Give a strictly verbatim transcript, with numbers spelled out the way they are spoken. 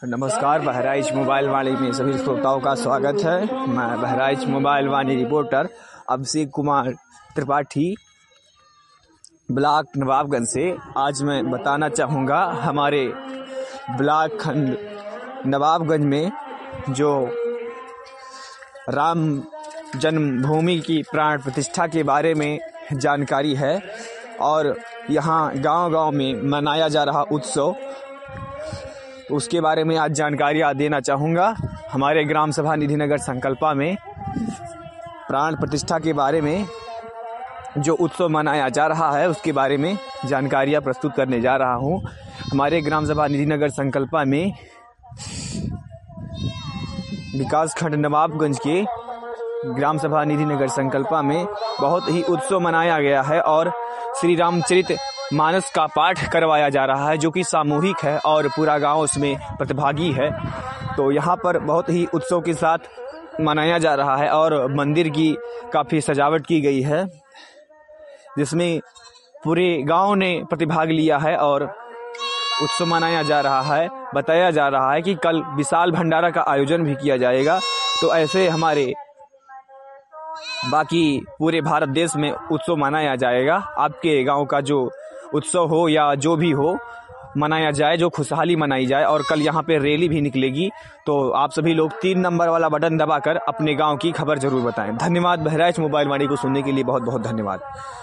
नमस्कार, बहराइच मोबाइल वाणी में सभी श्रोताओं का स्वागत है। मैं Bahraich mobile Vaani reporter Abhishek Kumar Tripathi block Nawabganj से। आज मैं बताना चाहूँगा हमारे ब्लॉक खंड नवाबगंज में जो राम जन्मभूमि की प्राण प्रतिष्ठा के बारे में जानकारी है और यहाँ गांव-गांव में मनाया जा रहा उत्सव, उसके बारे में आज जानकारियाँ देना चाहूँगा। हमारे ग्राम सभा निधि नगर संकल्पा में प्राण प्रतिष्ठा के बारे में जो उत्सव मनाया जा रहा है उसके बारे में जानकारियाँ प्रस्तुत करने जा रहा हूँ। हमारे ग्राम सभा निधि नगर संकल्पा में विकास खंड नवाबगंज के ग्राम सभा निधि नगर संकल्पा में बहुत ही उत्सव मनाया गया है और श्री रामचरित मानस का पाठ करवाया जा रहा है, जो कि सामूहिक है और पूरा गांव उसमें प्रतिभागी है। तो यहाँ पर बहुत ही उत्सव के साथ मनाया जा रहा है और मंदिर की काफ़ी सजावट की गई है, जिसमें पूरे गांव ने प्रतिभाग लिया है और उत्सव मनाया जा रहा है। बताया जा रहा है कि कल विशाल भंडारा का आयोजन भी किया जाएगा। तो ऐसे हमारे बाकी पूरे भारत देश में उत्सव मनाया जाएगा। आपके गांव का जो उत्सव हो या जो भी हो मनाया जाए, जो खुशहाली मनाई जाए। और कल यहाँ पे रैली भी निकलेगी, तो आप सभी लोग तीन नंबर वाला बटन दबाकर अपने गांव की खबर जरूर बताएं। धन्यवाद। बहराइच मोबाइल वाणी को सुनने के लिए बहुत बहुत धन्यवाद।